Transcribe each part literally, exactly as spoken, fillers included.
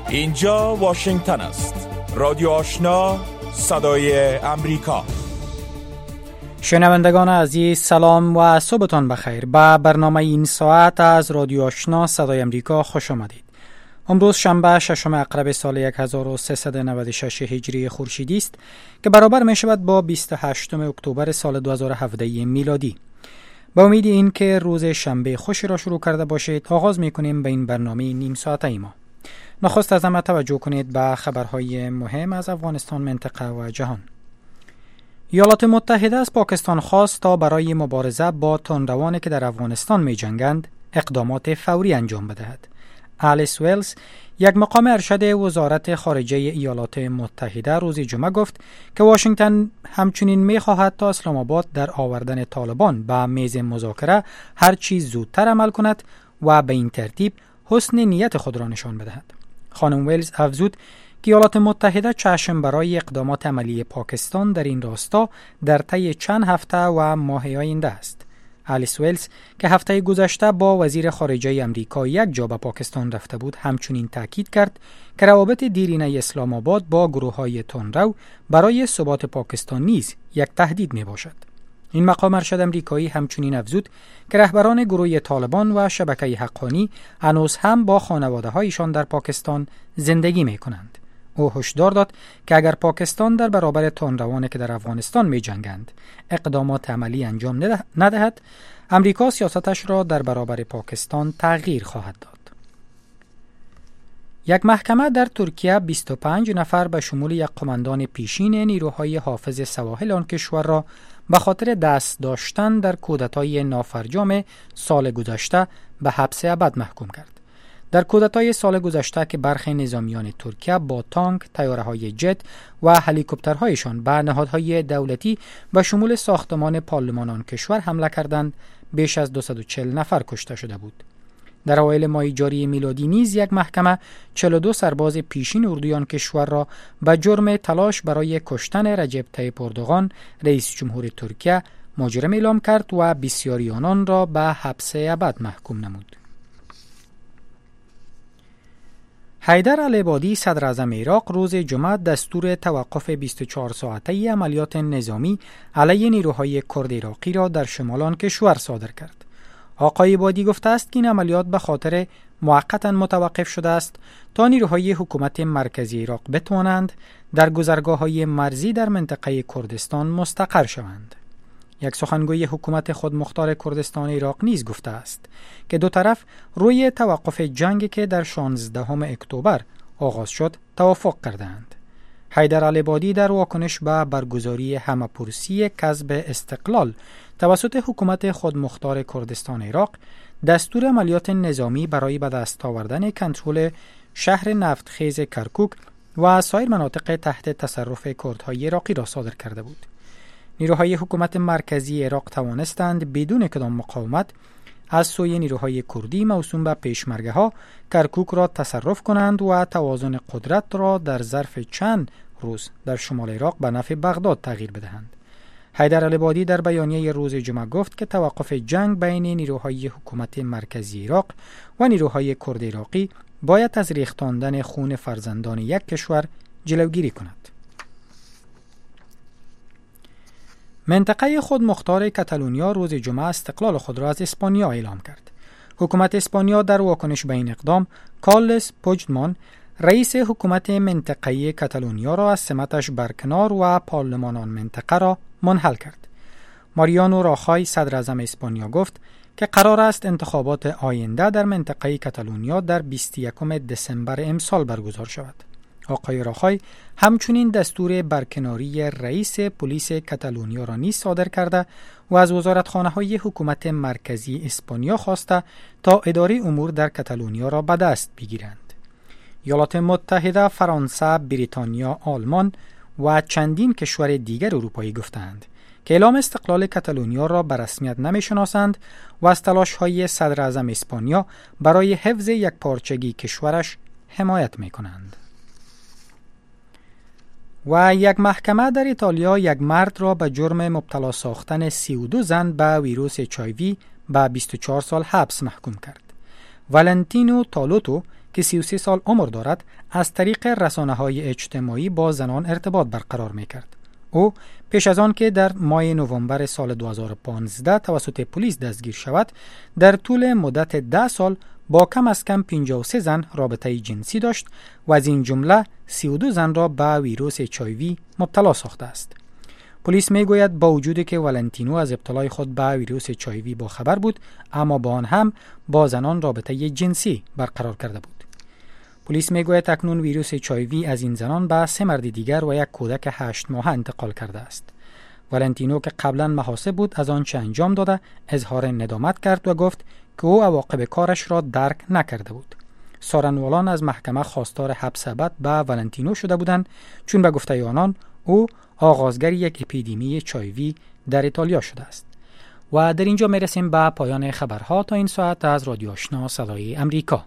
اینجا واشنگتن است. رادیو آشنا، صدای امریکا. شنوندگان عزیز، سلام و صبحتان بخیر. با برنامه این ساعت از رادیو آشنا صدای امریکا خوش آمدید. امروز شنبه ششم اقرب سال هزار و سیصد و نود و شش هجری خورشیدی است که برابر می شود با بیست و هشتم اکتبر سال دو هزار و هفده میلادی. با امید این که روز شنبه خوشی را شروع کرده باشید، آغاز می کنیم به این برنامه نیم ساعته ما. نخست از همه توجه کنید به خبرهای مهم از افغانستان، منطقه و جهان. ایالات متحده از پاکستان خواست تا برای مبارزه با تندروانی که در افغانستان می جنگند اقدامات فوری انجام بدهد. آلیس ویلز، یک مقام ارشد وزارت خارجه ایالات متحده، روز جمعه گفت که واشنگتن همچنین می خواهد تا اسلام آباد در آوردن طالبان به میز مذاکره هر چیز زودتر عمل کند و به این ترتیب حسن نیت خود را نشان بدهد. خانم ویلز افزود که ایالات متحده چشم برای اقدامات عملی پاکستان در این راستا در طی چند هفته و ماه آینده است. آلیس ویلز که هفته گذشته با وزیر خارجه امریکا یک جا به پاکستان رفته بود، همچنین تاکید کرد که روابط دیرینه اسلام آباد با گروه‌های تندرو برای ثبات پاکستان نیز یک تهدید می باشد. این مقام ارشد امریکایی همچنین افزود که رهبران گروه طالبان و شبکه حقانی هنوز هم با خانواده‌هایشان در پاکستان زندگی می کنند. او هشدار داد که اگر پاکستان در برابر تندروانی که در افغانستان می جنگند اقدامات عملی انجام ندهد، امریکا سیاستش را در برابر پاکستان تغییر خواهد داد. یک محکمه در ترکیه بیست و پنج نفر به شمول یک قماندان پیشین نیروهای حافظ سواحل آن کشور را به خاطر دست داشتن در کودتای نافرجام سال گذشته به حبس ابد محکوم کرد. در کودتای سال گذشته که برخی نظامیان ترکیه با تانک، طیاره‌های جت و هلیکوپترهایشان به نهادهای دولتی به شمول ساختمان پارلمان آن کشور حمله کردند، بیش از دویست و چهل نفر کشته شده بود. در اوایل ماه جاری میلادی نیز یک محکمه چهل و دو سرباز پیشین اردوی آن کشور را به جرم تلاش برای کشتن رجب طیب اردوغان، رئیس جمهور ترکیه، مجرم اعلام کرد و بسیاری آنان را به حبس ابد محکوم نمود. حیدر العبادی، صدر اعظم عراق، روز جمعه دستور توقف بیست و چهار ساعته عملیات نظامی علیه نیروهای کرد عراقی را در شمال آن کشور صادر کرد. آقای عبادی گفته است که این عملیات به خاطر موقتا متوقف شده است تا نیروهای حکومت مرکزی عراق بتوانند در گذرگاه‌های مرزی در منطقه کردستان مستقر شوند. یک سخنگوی حکومت خودمختار کردستان عراق نیز گفته است که دو طرف روی توقف جنگ که در شانزدهم اکتبر آغاز شد توافق کردند. حیدر العبادی در واکنش به برگزاری همه‌پرسی کسب استقلال توسط حکومت خودمختار کردستان عراق دستور عملیات نظامی برای به دست آوردن کنترل شهر نفتخیز کرکوک و سایر مناطق تحت تصرف کردهای عراقی را صادر کرده بود. نیروهای حکومت مرکزی عراق توانستند بدون کدام مقاومت از سوی نیروهای کردی موسوم به پیشمرگه‌ها کرکوک را تصرف کنند و توازن قدرت را در ظرف چند روز در شمال عراق به نفع بغداد تغییر بدهند. حیدر العبادی در بیانیه روز جمعه گفت که توقف جنگ بین نیروهای حکومت مرکزی عراق و نیروهای کرد عراقی باید از ریختاندن خون فرزندان یک کشور جلوگیری کند. منطقه خودمختار کاتالونیا روز جمعه استقلال خود را از اسپانیا اعلام کرد. حکومت اسپانیا در واکنش به این اقدام کارلس پوجدمان، رئیس حکومت منطقه کاتالونیا را از سمتش برکنار و پارلمان آن منطقه را منحل کرد. ماریانو راخای، صدر اعظم اسپانیا، گفت که قرار است انتخابات آینده در منطقه کاتالونیا در بیست و یکم دسامبر امسال برگزار شود. آقای راخای همچنین دستور برکناری رئیس پلیس کاتالونیا را نیز صادر کرده و از وزارتخانه‌های حکومت مرکزی اسپانیا خواسته تا اداره امور در کاتالونیا را به دست بگیرند. ایالات متحده، فرانسه، بریتانیا، آلمان و چندین کشور دیگر اروپایی گفتند که اعلام استقلال کاتالونیا را به رسمیت نمی‌شناسند و از تلاش‌های صدر اعظم اسپانیا برای حفظ یک پارچگی کشورش حمایت می‌کنند. و یک محکمه در ایتالیا یک مرد را به جرم مبتلا ساختن سی و دو زن به ویروس اچ آی وی به بیست و چهار سال حبس محکوم کرد. والنتینو تالوتو که سی و سه سال عمر دارد از طریق رسانه‌های اجتماعی با زنان ارتباط برقرار می‌کرد. او پیش از آن که در ماه نوامبر سال دو هزار و پانزده توسط پلیس دستگیر شود، در طول مدت ده سال با کم از کم پنجاه و سه زن رابطه جنسی داشت و از این جمله سی و دو زن را به ویروس اچ آی وی مبتلا ساخته است. پلیس میگوید با وجودی که ولنتینو از ابتلای خود به ویروس اچ آی وی با خبر بود، اما با آن هم با زنان رابطه جنسی برقرار کرده بود. پلیس میگوید اکنون ویروس اچ آی وی از این زنان به سه مرد دیگر و یک کودک هشت ماهه انتقال کرده است. ولنتینو که قبلا محاسب بود از آنچه انجام داده اظهار ندامت کرد و گفت که او عواقب کارش را درک نکرده بود. سارنوالان از محکمه خواستار حبس ابد به ولنتینو شده بودند، چون به گفته آنان او آغازگر یک اپیدمی اچ آی وی در ایتالیا شده است. و در اینجا میرسیم به پایان خبرها تا این ساعت از رادیو آشنا صدای امریکا.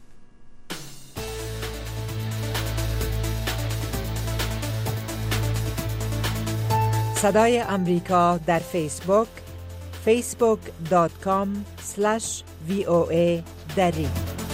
صدای امریکا در فیسبوک فیسبوک دات کام اسلش وی او ای دری.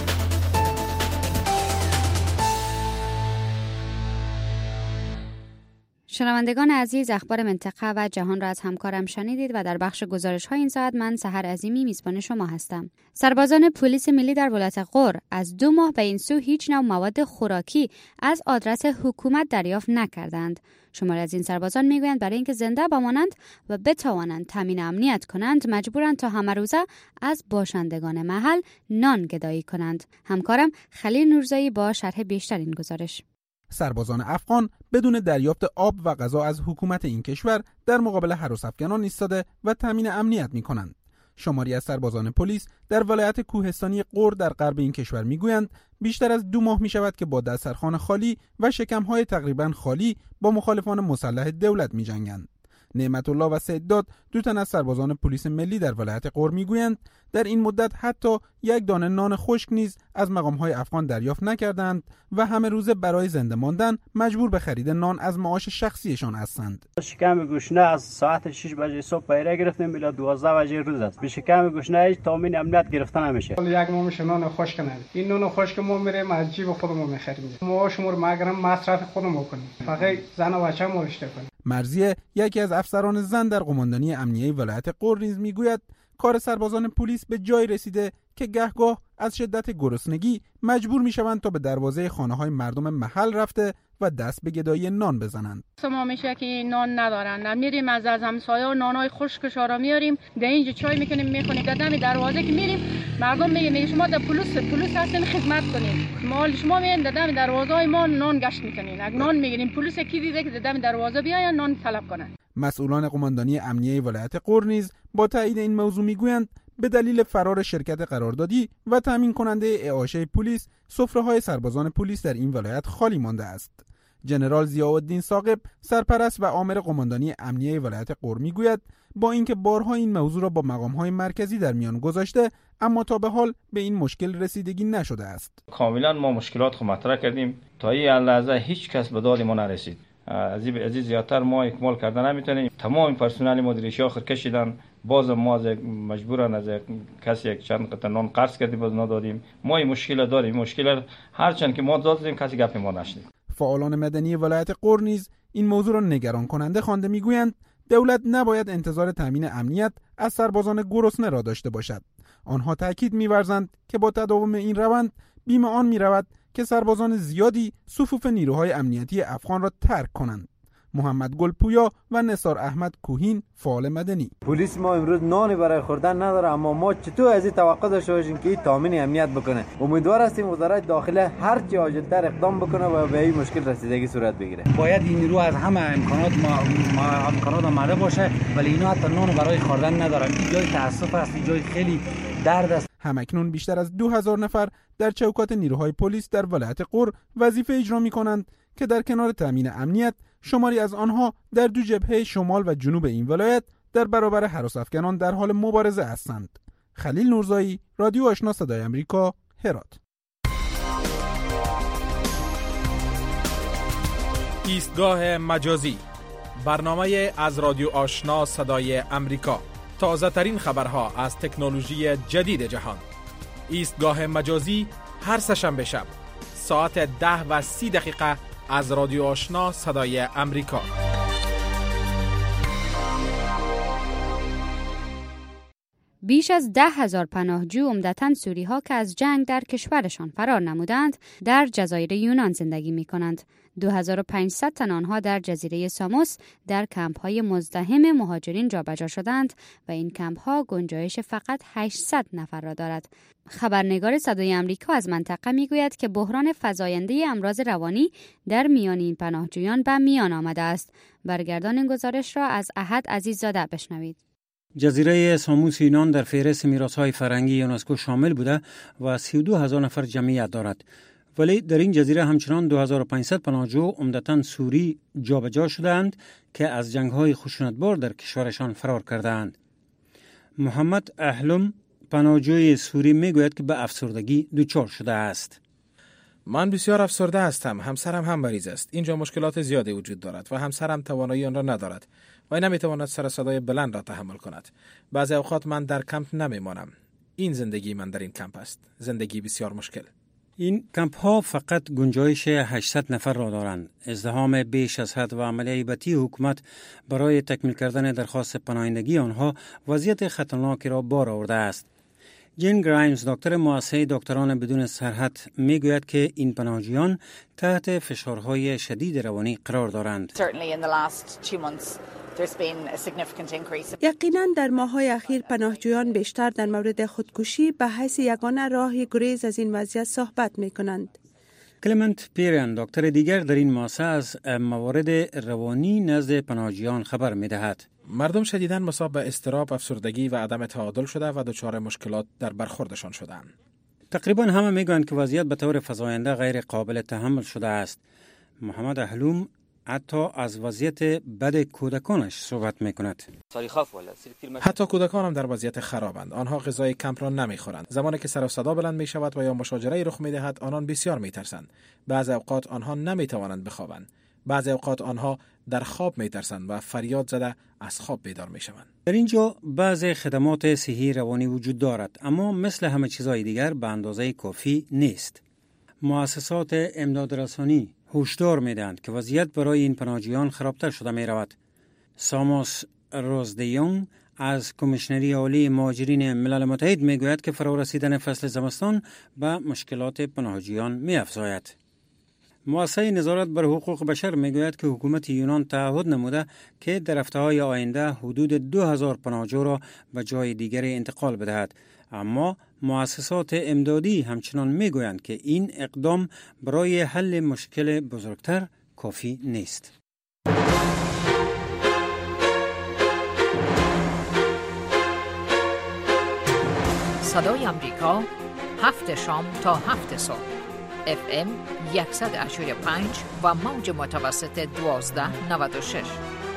شنوندگان عزیز، اخبار منطقه و جهان را از همکارم شنیدید و در بخش گزارش های این ساعت من سحر عظیمی میزبان شما هستم. سربازان پلیس ملی در ولایت غور از دو ماه به این سو هیچ نوع مواد خوراکی از آدرس حکومت دریافت نکردند. شماری از این سربازان میگویند برای اینکه زنده بمانند و بتوانند تامین امنیت کنند مجبورند تا همه روزه از باشندگان محل نان گدایی کنند. همکارم خلیل نورزایی با شرح بیشتر این گزارش. سربازان افغان بدون دریافت آب و غذا از حکومت این کشور در مقابل هراس افغانان ایستاده و تامین امنیت می کنند. شماری از سربازان پلیس در ولایت کوهستانی غور در غرب این کشور میگویند بیشتر از دو ماه می شود که با دسترخوان خالی و شکم‌های تقریباً خالی با مخالفان مسلح دولت می جنگند. نعمت الله و سیداد دو تن از سربازان پلیس ملی در ولایت غور میگویند در این مدت حتی یک دانه نان خشک نیز از مقام‌های افغان دریافت نکردند و همه روزه برای زنده ماندن مجبور به خرید نان از معاش شخصیشان هستند. شکم گوشنه از ساعت شش بجه صبح پیره گرفتیم الی دوازده بجه روز است. به شکم گوشنه هیچ تامین امنیت گرفته نمیشه. یک ماه میشه نان خشک نداریم. این نان خشک ما میریم از جیب خودمون میخریم. ما شمور مگرم مصرف خودمون کنیم. فقط زن و بچه ما رشته کنیم. مرزیه یکی از افسران زن در قماندانی امنیه ولایت غور نیز میگوید کار سربازان پلیس به جای رسیده که گهگاه از شدت گرسنگی مجبور میشوند تا به دروازه خانه‌های مردم محل رفته و دست به گدایی نان بزنند. ما میشه که نان ندارن، میریم از از همسایه‌ها نانای خشکش را میاریم، در اینجا چای میکنیم میخونیم، در دم دروازه که میریم مردم میگه میگه شما در پلیس پلیس هستین خدمت کنین، مال شما میین در دم دروازه ما نان گشت میکنین، اگه نان میگیریم پلیس کی دیده که در دم دروازه بیاین نان طلب کنن. مسئولان قماندانی امنیه ولایت غور نیز با تایید این موضوع میگویند به دلیل فرار شرکت قراردادی و تامین کننده اعاشه پلیس سفره‌های سربازان پلیس در این ولایت خالی مانده است. ژنرال ضیاءالدین ثاقب سرپرست و آمر قماندانی امنیه ولایت غور میگوید با اینکه بارها این موضوع را با مقام‌های مرکزی در میان گذاشته اما تا به حال به این مشکل رسیدگی نشده است. کاملا ما مشکلات خود مطرح کردیم، تا این لحظه هیچ کس به داد ما نرسید. از این از زیادتر ما اکمال کردن نمیتونیم. تمام پرسنل مدیریتی آخر کشیدن، باز ما از مجبورن از کسی یک چند قطعه نان قرض کردیم باز ندادیم. ما این مشکل داریم، مشکل هرچند که ما دادیم کسی گپ ما نشنید. فعالان مدنی ولایت غور نیز این موضوع را نگران کننده خوانده میگویند دولت نباید انتظار تامین امنیت از سربازان گرسنه را داشته باشد. آنها تاکید می‌ورزند که با تداوم این روند بیم آن می‌رود که سربازان زیادی صفوف نیروهای امنیتی افغان را ترک کنند. محمد گلپویا و نثار احمد کوهین فعال مدنی: پلیس ما امروز نانی برای خوردن نداره، اما ما چطور از این توقع داشته باشیم که این تامین امنیت بکنه؟ امیدوار هستیم وزارت داخله هر چی حاجت‌تر اقدام بکنه و به این مشکل رسیدگی صورت بگیره. باید این نیرو از همه امکانات ما, ما امکانات آماده باشه، ولی اینا حتی نان برای خوردن ندارن. این جای تاسف است، این جای خیلی درد است. همکنون بیشتر از دو هزار نفر در چوکات نیروهای پلیس در ولایت غور وظیفه اجرا می‌کنند که در کنار تامین امنیت شماری از آنها در دو جبهه شمال و جنوب این ولایت در برابر هراس افغانان در حال مبارزه هستند. خلیل نورزایی، رادیو آشنا صدای امریکا، هرات. ایستگاه مجازی، برنامه از رادیو آشنا صدای امریکا. تازه ترین خبرها از تکنولوژی جدید جهان. ایستگاه مجازی هر سه‌شنبه شب ساعت ده و سی دقیقه از رادیو آشنا صدای امریکا. بیش از ده هزار پناهجو عمدتاً سوری ها که از جنگ در کشورشان فرار نمودند در جزایر یونان زندگی می کنند. دو هزار و پانصد تن آنها در جزیره ساموس در کمپ های مزدحم مهاجرین جابجا شدند و این کمپ ها گنجایش فقط هشتصد نفر را دارد. خبرنگار صدای امریکا از منطقه می گوید که بحران فزاینده امراض روانی در میان این پناهجویان به میان آمده است. برگردان این گزارش را از احد عزیززاده بشنوید. جزیره ساموس یونان در فهرست میراث‌های فرهنگی یونسکو شامل بوده و سی و دو هزار نفر جمعیت دارد. ولی در این جزیره همچنان دو هزار و پانصد پناهجو عمدتاً سوری جابجا شدند که از جنگ‌های خشونتبار در کشورشان فرار کردند. محمد احلم پناهجوی سوری میگوید که به افسردگی دچار شده است. من بسیار افسرده هستم. همسرم هم مریض است. اینجا مشکلات زیادی وجود دارد و همسرم توانایی آن را ندارد و نمیتواند سر صدای بلند را تحمل کند. بعضی اوقات من در کمپ نمیمانم. این زندگی من در این کمپ است. زندگی بسیار مشکل. این کمپ ها فقط گنجایش هشتصد نفر را دارند. ازدحام بیش از حد و عملیه هیبتی حکومت برای تکمیل کردن درخواست پناهندگی آنها وضعیت خطرناکی را بار آورده است. جین گرایمز، دکتر مؤسسه دکتران بدون سرحد، میگوید که این پناهجویان تحت فشارهای شدید روانی قرار دارند. یقیناً در ماه‌های اخیر پناهجویان بیشتر در مورد خودکشی به حیث یگانه راه گریز از این وضعیت صحبت می‌کنند. کلمنت پیرن، دکتر دیگر در این مؤسسه، از موارد روانی نزد پناهجویان خبر می‌دهد. مردم شدیداً مصاب به اضطراب، افسردگی و عدم تعادل شده و دچار مشکلات در برخوردشان شدند. تقریباً همه میگویند که وضعیت به طور فزاینده غیر قابل تحمل شده است. محمد احلوم حتی از وضعیت بد کودکانش صحبت میکند. حتی کودکان هم در وضعیت خرابند. آنها غذای کمپ را نمیخورند. زمانی که سر و صدا بلند می شود و یا مشاجره رخ میدهد، آنان بسیار میترسند. بعضی اوقات آنها نمیتوانند بخوابند. بعضی اوقات آنها در خواب میترسند و فریاد زده از خواب بیدار میشوند. در اینجا بعضی خدمات صحی روانی وجود دارد، اما مثل همه چیزهای دیگر به اندازه کافی نیست. مؤسسات امدادرسانی هشدار میدهند که وضعیت برای این پناهجویان خرابتر شده می رود. ساموس روزدیون از کمیشنری عالی مهاجرین ملل متحد می گوید که فرا رسیدن فصل زمستان به مشکلات پناهجویان می افزاید. مؤسسه نظارت بر حقوق بشر می گوید که حکومت یونان تعهد نموده که در هفته‌های آینده حدود دو هزار پناهجو را به جای دیگری انتقال بدهد، اما مؤسسات امدادی همچنان میگویند که این اقدام برای حل مشکل بزرگتر کافی نیست. صدای امریکا، هفت شام تا هفت صبح، اف ام صد و هشتاد و پنج و موج متوسط دوازده نود و شش.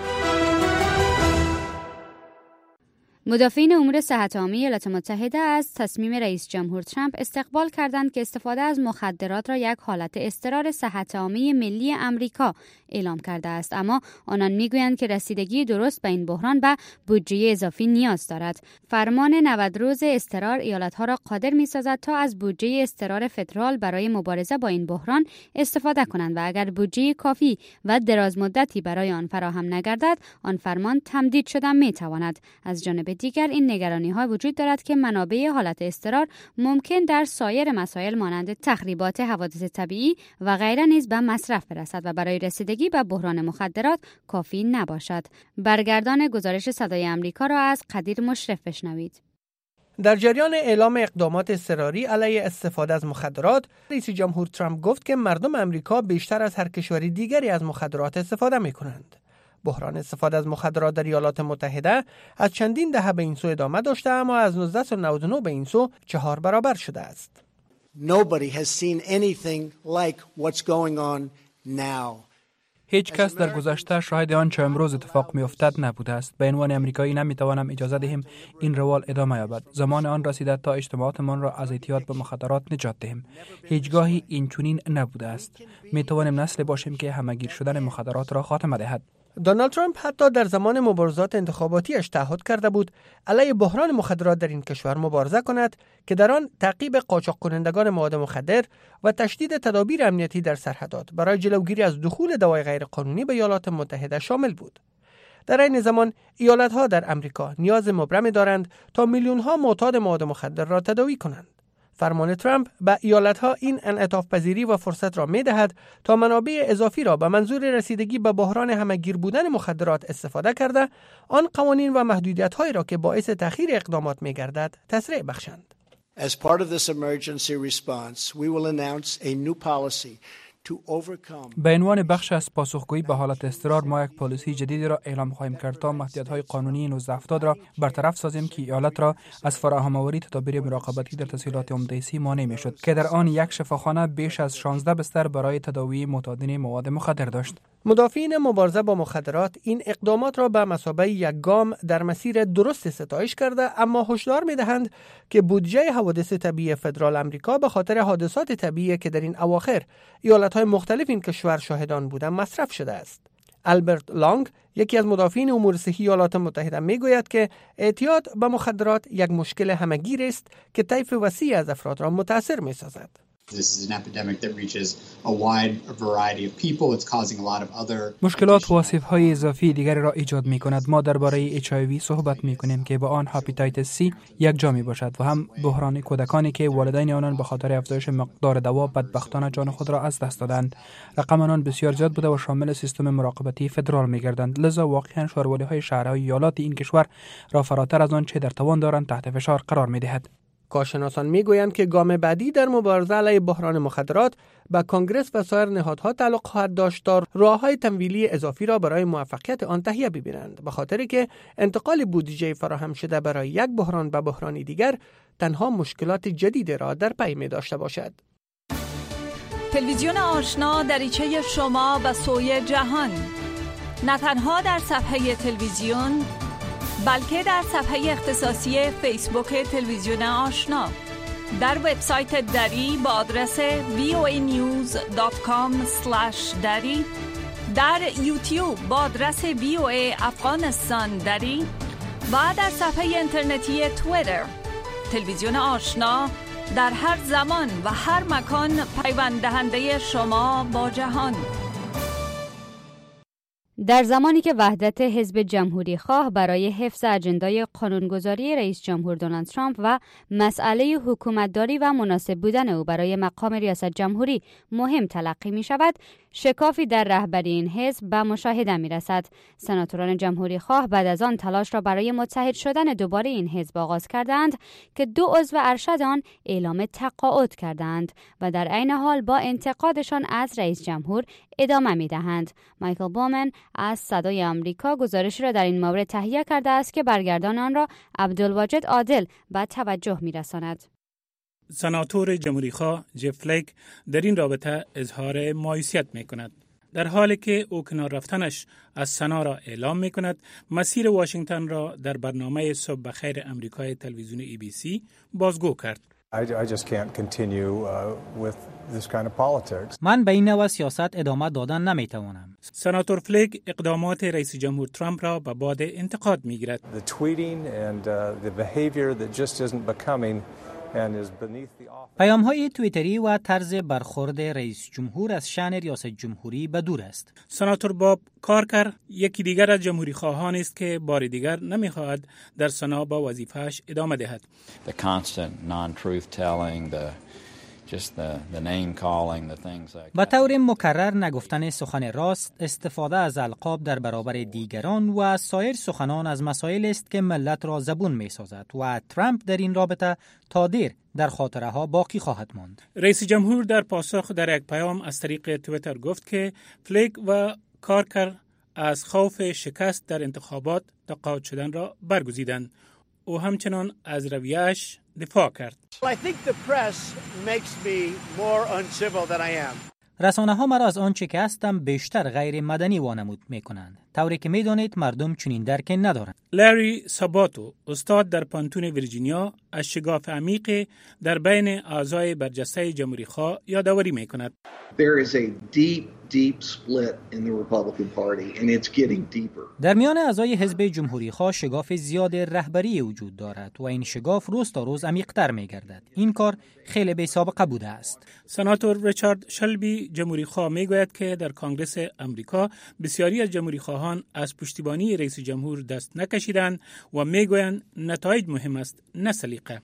مدافعین امور صحت عامه ایالات متحده از تصمیم رئیس جمهور ترامپ استقبال کردند که استفاده از مخدرات را یک حالت اضطرار صحت عامه ملی امریکا اعلام کرده است، اما آنان میگویند که رسیدگی درست به این بحران به بودجه اضافی نیاز دارد. فرمان نود روز اضطرار ایالت‌ها را قادر می‌سازد تا از بودجه اضطرار فدرال برای مبارزه با این بحران استفاده کنند و اگر بودجه کافی و دراز مدتی برای آن فراهم نگردد، آن فرمان تمدید شدن می‌تواند. از جانب دیگر این نگرانی‌ها وجود دارد که منابع حالت اضطرار ممکن در سایر مسائل مانند تخریبات حوادث طبیعی و غیره نیز به مصرف برسد و برای رسیدگی به بحران مخدرات کافی نباشد. برگردان گزارش صدای امریکا را از قدیر مشرف بشنوید. در جریان اعلام اقدامات اضطراری علیه استفاده از مخدرات، رئیس جمهور ترامپ گفت که مردم امریکا بیشتر از هر کشوری دیگری از مخدرات استفاده می‌کنند. بحران استفاده از مخدرات در ایالات متحده از چندین دهه به این سو ادامه داشته، اما از نوزده نود و نه به این سو چهار برابر شده است. Nobody has seen anything like what's going on now. هیچ کس در گذشته شاهد آنچه امروز اتفاق می‌افتد نبوده است. به عنوان امریکایی نمی‌توانم اجازه دهم این روال ادامه یابد. زمان آن رسیده تا اجتماعاتمان را از اعتیاد به مخدرات نجات دهیم. هیچگاهی این چنین نبوده است. می‌توانیم نسلی باشیم که همگیر شدن مخدرات را خاتمه دهد. دونالد ترامپ حتی در زمان مبارزات انتخاباتیش تعهد کرده بود علیه بحران مخدرات در این کشور مبارزه کند که در آن تعقیب قاچاق کنندگان مواد مخدر و تشدید تدابیر امنیتی در سرحدات برای جلوگیری از دخول دوای غیرقانونی به ایالات متحده شامل بود. در این زمان ایالت‌ها در امریکا نیاز مبرمی دارند تا میلیون‌ها معتاد مواد مخدر را تداوی کنند. فرمان ترامپ به ایالت‌ها این انعطاف پذیری و فرصت را می‌دهد تا منابع اضافی را به منظور رسیدگی به بحران همه‌گیر بودن مخدرات استفاده کرده، آن قوانین و محدودیت‌هایی را که باعث تأخیر اقدامات می‌گردد تسریع بخشند. As part of this emergency response, we will announce a new policy به عنوان بخش از پاسخگویی به حالت اضطرار ما یک پالیسی جدیدی را اعلام خواهیم کرد تا محدودیت‌های قانونی نوزده هفتاد را برطرف سازیم که ایالت را از فراهم آوری تدابیر مراقبتی در تسهیلات عمده‌ای مانع می‌شد که در آن یک شفاخانه بیش از شانزده بستر برای تداوی معتادین مواد مخدر داشت. مدافعین مبارزه با مخدرات این اقدامات را به مثابه یک گام در مسیر درست ستایش کرده، اما هشدار می‌دهند که بودجه حوادث طبیعی فدرال آمریکا به خاطر حادثات طبیعی که در این اواخر ایالت‌های مختلف این کشور شاهدان بودند مصرف شده است. البرت لانگ، یکی از مدافعین امور صحی ایالات متحده، میگوید که اعتیاد به مخدرات یک مشکل همه‌گیر است که طیف وسیعی از افراد را متاثر می‌سازد. مشکلات و آسیب‌های اضافی دیگری را ایجاد می‌کند. ما درباره اچ آی وی صحبت می‌کنیم که با آن هپاتیتس سی یک جا می‌باشد و هم بحران کودکانی که والدین آنان به خاطر افزایش مقدار دوا بدبختانه جان خود را از دست دادند. رقم آنان بسیار زیاد بوده و شامل سیستم مراقبتی فدرال می‌گردند. لذا واقعاً شاروالی‌های شهرهای ایالات این کشور را فراتر از آن چه در توان دارند تحت فشار قرار می‌دهد. کارشناسان میگویند که گام بعدی در مبارزه علیه بحران مخدرات به کنگرس و سایر نهادها تعلق خواهد داشت تا راه‌های تمویلی اضافی را برای موفقیت آن تهیه ببینند، به خاطر که انتقال بودجه فراهم شده برای یک بحران به بحرانی دیگر تنها مشکلات جدید را در پی می داشته باشد. تلویزیون آشنا دریچه شما به سوی جهان، نه تنها در صفحه تلویزیون بلکه در صفحه اختصاصی فیسبوک تلویزیون آشنا، در وبسایت دری با آدرس وی او ای نیوز دات کام اسلش دری، در یوتیوب با آدرس وی او ای افغانستان دری و در صفحه اینترنتی توییتر. تلویزیون آشنا در هر زمان و هر مکان پیوند دهنده شما با جهان. در زمانی که وحدت حزب جمهوری خواه برای حفظ اجندای قانونگذاری رئیس جمهور دونالد ترامپ و مسئله حکومتداری و مناسب بودن او برای مقام ریاست جمهوری مهم تلقی می شود، شکافی در رهبری این حزب به مشاهده می رسد. سناتوران جمهوری خواه بعد از آن تلاش را برای متحد شدن دوباره این حزب آغاز کردند که دو عضو ارشد آن اعلام تقاعد کردند و در عین حال با انتقادشان از رئیس جمهور ادامه می دهند. مایکل بومن از صدای آمریکا گزارشی را در این مورد تهیه کرده است که برگردان آن را عبدالواجد عادل به توجه می رساند. سناتور جمهوریخواه جف فلیک در این رابطه اظهار مایوسیت می کند. در حالی که او کنار رفتنش از سنا را اعلام می کند، مسیر واشنگتن را در برنامه صبح بخیر امریکای تلویزیون ای بی سی بازگو کرد. I just can't continue uh, with this kind of politics. من به این نوع سیاست ادامه دادن نمیتوانم. سناتور فلیک اقدامات رئیس جمهور ترامپ را به باد انتقاد میگیرد. The tweeting and uh, the behavior that just isn't becoming and is beneath the office. پیام‌های توییتری و طرز برخورد رئیس جمهور از شأن ریاست جمهوری به دور است. سناتور باب کارکر یکی دیگر از جمهوری خواهان است که بار دیگر نمی‌خواهد در سنا با وظیفه‌اش ادامه دهد. The constant non-truth telling, the just the the name calling, the things like با طور مکرر نگفتن سخن راست، استفاده از القاب در برابر دیگران و سایر سخنان از مسائل است که ملت را زبون می‌سازد و ترامپ در این رابطه تا دیر در خاطره ها باقی خواهد ماند. رئیس جمهور در پاسخ در یک پیام از طریق توییتر گفت که فلیک و کارکر از خوف شکست در انتخابات تقاعد شدن را برگزیدند. او همچنان از رویه‌اش دفاع کرد. I think the press makes me more uncivil than I am. رسانه ها مرا از آنچه که هستم بیشتر غیر مدنی وانمود می کنند، طوری که می دانید مردم چنین درک ندارند. لری ساباتو، استاد در پانتون ویرجینیا، از شگاف عمیق در بین اعضای برجسته جمهوری خواه یادآوری می کند. There is a deep, deep split in the Republican Party and it's getting deeper. در میان اعضای حزب جمهوری خواه شگاف زیاد رهبری وجود دارد و این شگاف روز تا روز عمیق‌تر می‌گردد. این کار خیلی بی سابقه بوده است. سناتور ریچارد شلبی جمهوری خواه میگوید که در کنگره امریکا بسیاری از جمهوری خواهان از پشتیبانی رئیس جمهور دست نکشیدند و میگویند نتایج مهم است نه سلیقه.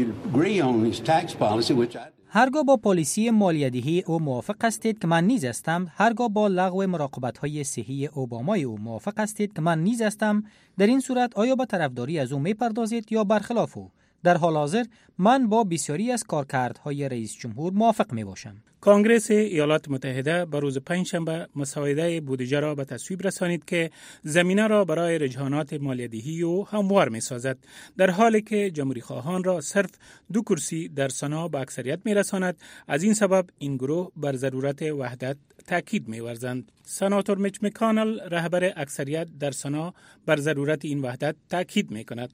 هرگاه با پالیسی مالیه‌دهی او موافق هستید که من نیز هستم، هرگاه با لغو مراقبت‌های صحی اوبامای او موافق هستید که من نیز هستم، در این صورت آیا با طرفداری از او میپردازید یا برخلاف او؟ در حال حاضر من با بسیاری از کارکردهای رئیس جمهور موافق می باشم. کنگره ایالات متحده به روز پنجشنبه مسوده بودجه را به تصویب رسانید که زمینه را برای رجحانات مالیه‌دهی او هموار می سازد، در حالی که جمهوری خواهان را صرف دو کرسی در سنا به اکثریت می رساند. از این سبب این گروه بر ضرورت وحدت تاکید می ورزند. سناتور میچ مکانل رهبر اکثریت در سنا بر ضرورت این وحدت تاکید می کند.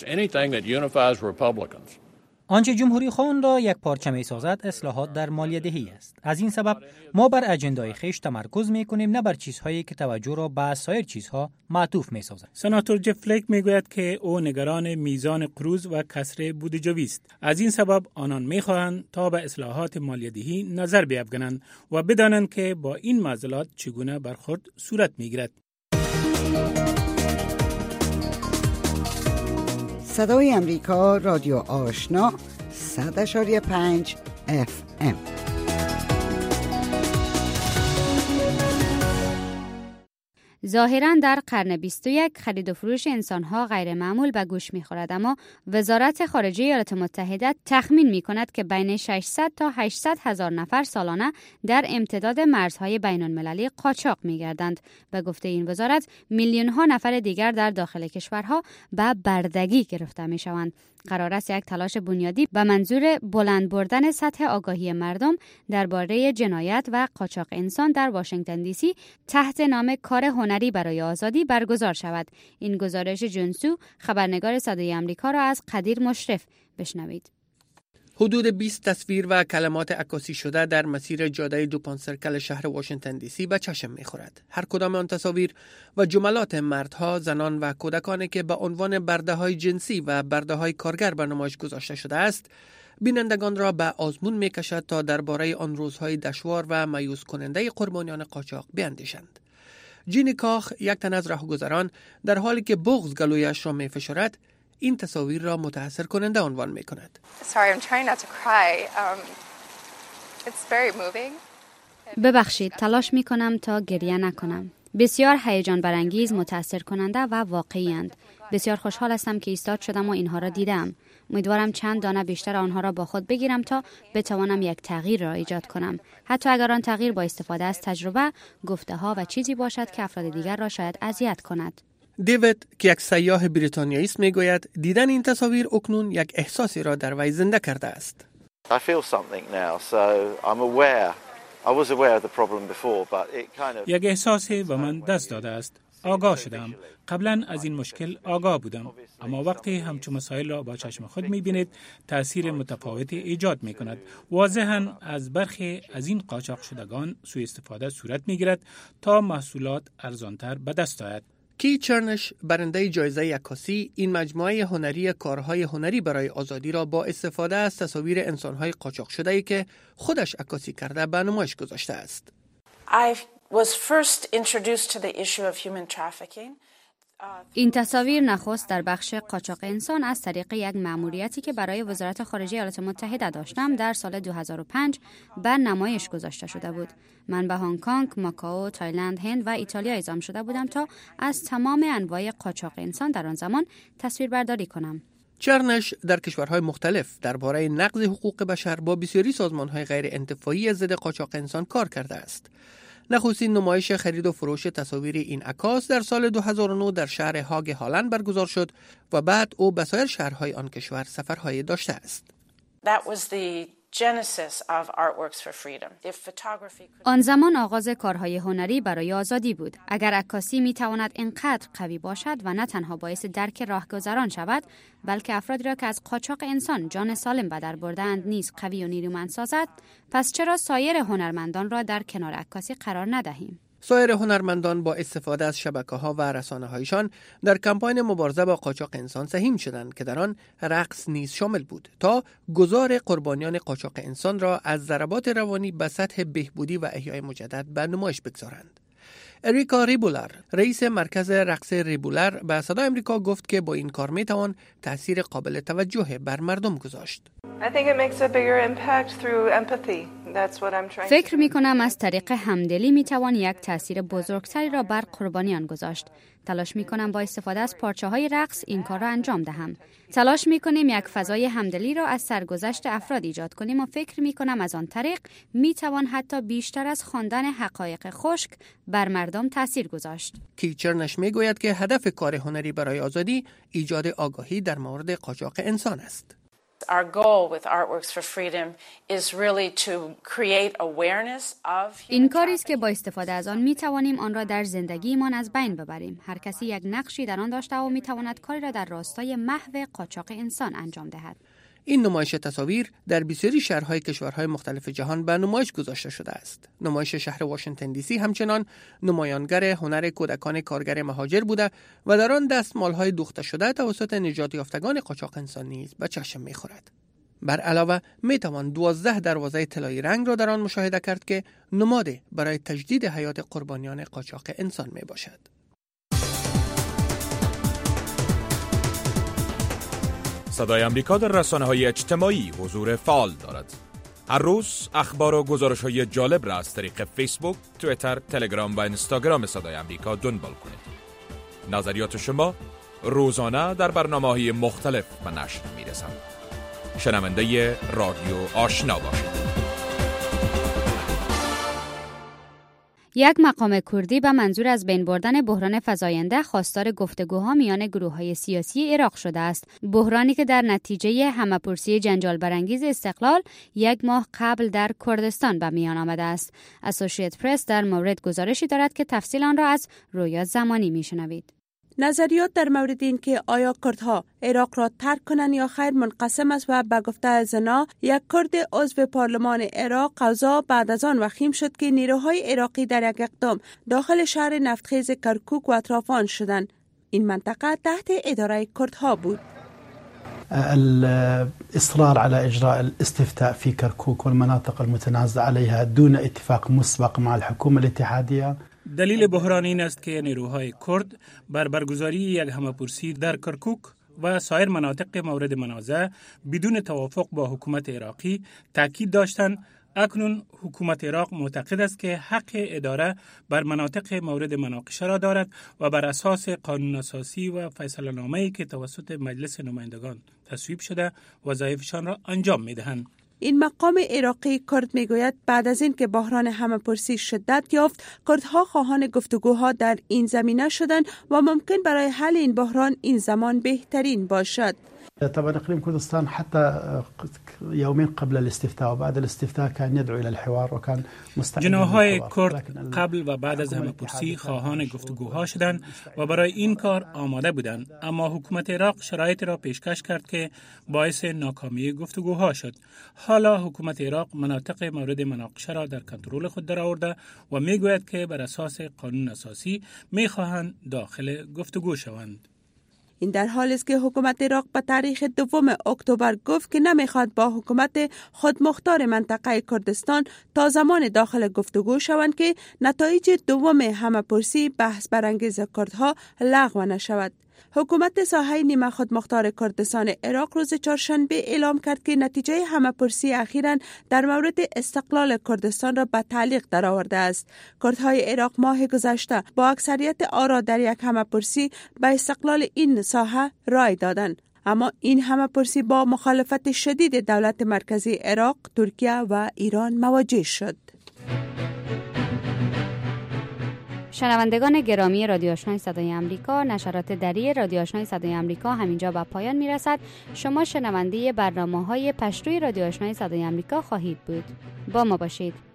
آنچه جمهوری خواهان را یک پارچه می سازد اصلاحات در مالیه‌دهی است. از این سبب ما بر اجندای خیش تمرکز می کنیم، نه بر چیزهایی که توجه را به سایر چیزها معطوف می سازد. سناتور جف فلیک می گوید که او نگران میزان قروض و کسر بودجه است. از این سبب آنان می خواهند تا به اصلاحات مالیه‌دهی نظر بیفکنند و بدانند که با این معضلات چگونه برخورد صورت می گیرد. صدای امریکا، رادیو آشنا، صد اشاری پنج اف ام. ظاهراً در قرن بیست و یک خرید و فروش انسانها غیر معمول به گوش می‌خورد، اما وزارت خارجه ایالات متحده تخمین می‌کند که بین ششصد تا هشتصد هزار نفر سالانه در امتداد مرزهای بین‌المللی قاچاق می‌گردند. به گفته این وزارت میلیون‌ها نفر دیگر در داخل کشورها به بردگی گرفته می‌شوند. قرار است یک تلاش بنیادی به منظور بلند بردن سطح آگاهی مردم درباره جنایت و قاچاق انسان در واشنگتن دی سی تحت نام کار هنری برای آزادی برگزار شود. این گزارش جنسو خبرنگار صدای آمریکا را از قدیر مشرف بشنوید. حدود بیست تصویر و کلمات عکاسی شده در مسیر جاده دوپان سرکل شهر واشنگتن دی سی به چشم می‌خورد. هر کدام آن تصاویر و جملات مردها، زنان و کودکانی که به عنوان برده‌های جنسی و برده‌های کارگر به نمایش گذاشته شده است، بینندگان را به آزمون می‌کشد تا درباره آن روزهای دشوار و مایوس کننده قربانیان قاچاق بیندیشند. جینی کاخ، یک تن از راهگذران، در حالی که بغض گلویش را می‌فشارد، این تصاویر را متاثر کننده عنوان می کند. ببخشید، تلاش می کنم تا گریه نکنم. بسیار هیجان برانگیز، متاثر کننده و واقعی اند. بسیار خوشحال هستم که ایستاد شدم و اینها را دیدم. امیدوارم چند دانه بیشتر آنها را با خود بگیرم تا بتوانم یک تغییر را ایجاد کنم. حتی اگر آن تغییر با استفاده از تجربه، گفته ها و چیزی باشد که افراد دیگر را شاید اذیت کند. دیوید که یک سیاح بریتانیایی است میگوید دیدن این تصاویر اکنون یک احساسی را در وی زنده کرده است. I feel something now, so I'm aware. I was aware of the problem before, but it kind of یک احساسی به من دست داده است. آگاه شدم. قبلا از این مشکل آگاه بودم، اما وقتی همچون مسائل را با چشم خود می‌بینید، تأثیر متفاوتی ایجاد می‌کند. واضحاً از برخی از این قاچاق شدگان سوء استفاده صورت می‌گیرد تا محصولات ارزانتر به دست آید. کی چرنش، برنده جایزه عکاسی، این مجموعه هنری کارهای هنری برای آزادی را با استفاده از تصاویر انسان‌های قاچاق شده‌ای که خودش عکاسی کرده به نمایش گذاشته است. I was first introduced to the issue of human trafficking. این تصاویر نخست در بخش قاچاق انسان از طریق یک مأموریتی که برای وزارت خارجه ایالات متحده داشتم در سال دو هزار و پنج بر نمایش گذاشته شده بود. من به هنگ کنگ، ماکائو، تایلند، هند و ایتالیا اعزام شده بودم تا از تمام انواع قاچاق انسان در آن زمان تصویر برداری کنم. چرنش در کشورهای مختلف درباره نقض حقوق بشر با بسیاری سازمان‌های غیر انتفاعی ضد قاچاق انسان کار کرده است. نخستین نمایش خرید و فروش تصاویر این عکاس در سال دو هزار و نه در شهر هاگ هالند برگزار شد و بعد او به سایر شهرهای آن کشور سفرهای داشته است. That was the genesis of Artworks for Freedom. If photography could... آن زمان آغاز کارهای هنری برای آزادی بود. اگر عکاسی می تواند اینقدر قوی باشد و نه تنها باعث درک راهگذران شود، بلکه افرادی را که از قاچاق انسان جان سالم به در بردند نیز قوی و نیرومند سازد، پس چرا سایر هنرمندان را در کنار عکاسی قرار ندهیم؟ سایر هنرمندان با استفاده از شبکه‌ها و رسانه‌هایشان در کمپاین مبارزه با قاچاق انسان سهیم شدند که در آن رقص نیز شامل بود تا گذار قربانیان قاچاق انسان را از ضربات روانی به سطح بهبودی و احیای مجدد به نمایش بگذارند. اریکا ریبولر، رئیس مرکز رقص ریبولر، به صدای آمریکا گفت که با این کار میتوان تأثیر قابل توجه بر مردم گذاشت. فکر می کنم از طریق همدلی می توان یک تأثیر بزرگتری را بر قربانیان گذاشت. تلاش می کنم با استفاده از پارچه های رقص این کار را انجام دهم. تلاش می کنیم یک فضای همدلی را از سرگذشت افراد ایجاد کنیم و فکر می کنم از آن طریق می توان حتی بیشتر از خواندن حقایق خشک بر مردم تأثیر گذاشت. کیچرنش می گوید که هدف کار هنری برای آزادی ایجاد آگاهی در مورد قاچاق انسان است. Our goal with Artworks for Freedom is really to create awareness of این کاری است که با استفاده از آن می توانیم آن را در زندگیمان از بین ببریم. هر کسی یک نقشی در آن داشته و می تواند کاری را در راستای محو قاچاق انسان انجام دهد. این نمایش تصاویر در بسیاری شهرهای کشورهای مختلف جهان به نمایش گذاشته شده است. نمایش شهر واشنگتن دی سی همچنان نمایانگر هنر کودکان کارگر مهاجر بوده و در آن دستمالهای دوخته شده توسط نجات یافتگان قاچاق انسان نیز به چشم می‌خورد. بر علاوه می توان دوازده دروازه طلایی رنگ را در آن مشاهده کرد که نماد برای تجدید حیات قربانیان قاچاق انسان می باشد. صدای آمریکا در رسانه‌های اجتماعی حضور فعال دارد. هر روز اخبار و گزارش‌های جالب را از طریق فیسبوک، توییتر، تلگرام و اینستاگرام صدای آمریکا دنبال کنید. نظریات شما روزانه در برنامه‌های مختلف به نشر می‌رسند. شنونده رادیو آشنا باشید. یک مقام کردی به منظور از بین بردن بحران فزاینده خواستار گفتگوها میان گروه‌های سیاسی عراق شده است. بحرانی که در نتیجه همه‌پرسی جنجال برانگیز استقلال یک ماه قبل در کردستان به میان آمده است. اسوسییت پرس در مورد گزارشی دارد که تفصیل آن را از رویا زمانی میشنوید. نظریات در مورد این که آیا کردها عراق را ترک کنند یا خیر منقسم است و به گفته زنا یک کرد عضو پارلمان عراق قضا بعد از آن وخیم شد که نیروهای عراقی در یک اقدام داخل شهر نفتخیز کرکوک و اطراف آن شدند. این منطقه تحت اداره کردها بود. الإصرار على إجراء الاستفتاء في كركوك والمناطق المتنازع عليها دون اتفاق مسبق مع الحكومة الاتحادية. دلیل بحران این است که نیروهای کرد بر برگزاری یک همه‌پرسی در کرکوک و سایر مناطق مورد منازعه بدون توافق با حکومت عراقی تاکید داشتند. اکنون حکومت عراق معتقد است که حق اداره بر مناطق مورد مناقشه را دارد و بر اساس قانون اساسی و فیصله نامه‌ای که توسط مجلس نمایندگان تصویب شده وظایفشان را انجام می‌دهند. این مقام عراقی کرد میگوید بعد از این که بحران همه‌پرسی شدت یافت، کردها خواهان گفتگوها در این زمینه شدند و ممکن برای حل این بحران این زمان بهترین باشد. طبعا اقليم كردستان حتى يومين قبل الاستفتاء وبعد الاستفتاء كان يدعو الى الحوار وكان مستعد. جناح‌های کرد قبل و بعد از همه‌پرسی خواهان گفتگوها شدند و برای این کار آماده بودند، اما حکومت عراق شرایط را پیشکش کرد که باعث ناکامی گفتگوها شد. حالا حکومت عراق مناطق مورد مناقشه را در کنترل خود درآورده و میگوید که بر اساس قانون اساسی میخواهند داخل گفتگو شوند. این در حالی است که حکومت عراق به تاریخ دوم اکتبر گفت که نمیخواد با حکومت خودمختار منطقه کردستان تا زمان داخل گفتگو شوند که نتایج دوم همه‌پرسی بحث برانگیز کردها لغو نشود. حکومت ساحه نیمه خودمختار کردستان عراق روز چهارشنبه اعلام کرد که نتیجه همه‌پرسی اخیراً در مورد استقلال کردستان را به تعلیق درآورده است. کردهای عراق ماه گذشته با اکثریت آرا در یک همه‌پرسی به استقلال این ساحه رای دادند، اما این همه‌پرسی با مخالفت شدید دولت مرکزی عراق، ترکیه و ایران مواجه شد. شنوندگان گرامی رادیو آشنای صدای آمریکا، نشرات دری رادیو آشنای صدای آمریکا همینجا به پایان میرسد. شما شنونده برنامه‌های پشتوی رادیو آشنای صدای آمریکا خواهید بود. با ما باشید.